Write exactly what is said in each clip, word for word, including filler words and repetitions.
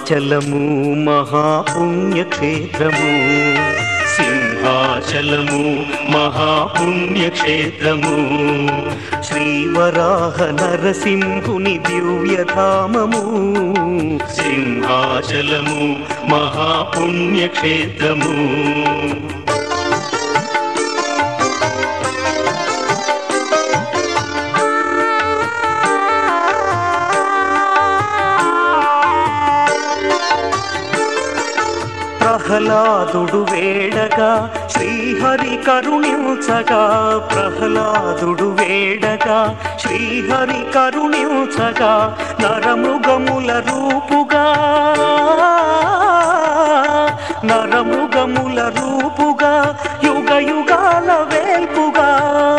సింహాచలము మహాపుణ్యక్షేత్రము సింహాచలము మహాపుణ్యక్షేత్రము శ్రీవరాహ నరసింహుని దివ్యధామము సింహాచలము మహాపుణ్యక్షేత్రము ప్రహ్లాదుడు వేడగా శ్రీహరి కరుణించగా ప్రహ్లాదుడు వేడగా శ్రీహరి కరుణించగా నరమృగముల రూపుగా నరమృగముల రూపుగా యుగ యుగాల వేల్పుగా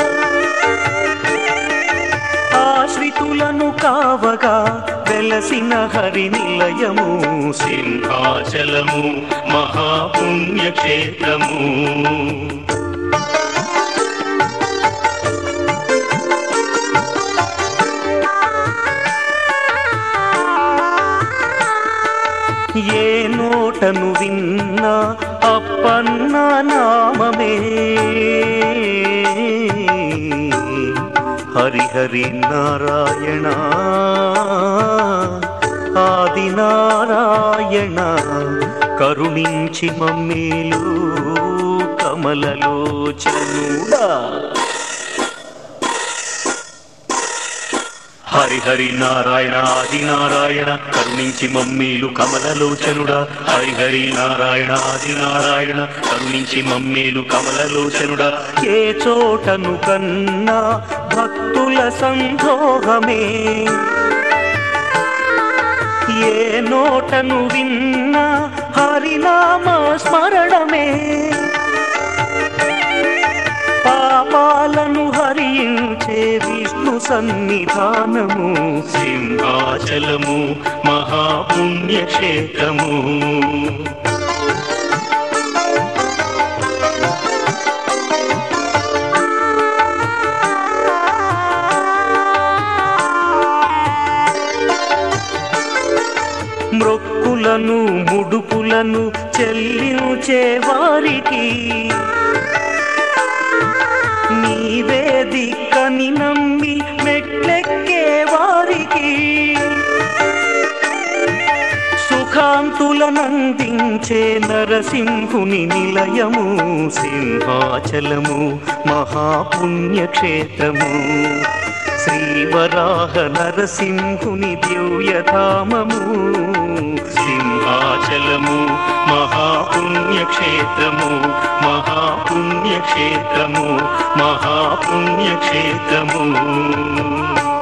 ఆశ్రితులను కావగా వెలసిన హరి నిలయము సింహాచలము మహాపుణ్యక్షేత్రము ఏ నోటను విన్నా అప్పన్న నామమే హరి హరి నారాయణ ఆది నారాయణ కరుణించి మమ్మేలు కమలలోచనుడా హరి హరి నారాయణ ఆది నారాయణ కరుణించి మమ్మేలు కమలలోచనుడా హరి హరి నారాయణ ఆది నారాయణ కరుణించి మమ్మేలు కమలలోచనుడా ఏ చోటను కన్నా భక్తుల సందోహమే ఏ నోటను విన్నా హరినామ స్మరణమే పాపాలను హరించే విష్ణు సన్నిధానము సింహాచలము మహాపుణ్యక్షేత్రము మ్రొక్కులను ముడుపులను చెల్లించే వారికి నీవే దిక్కని నమ్మి మెట్లెక్కే వారికి సుఖాంతులనందించే నరసింహుని నిలయము సింహాచలము మహాపుణ్యక్షేత్రము శ్రీవరాహ నరసింహుని దివ్యధామము సింహాచలము మహాపుణ్యక్షేత్రము మహాపుణ్యక్షేత్రము మహాపుణ్యక్షేత్రము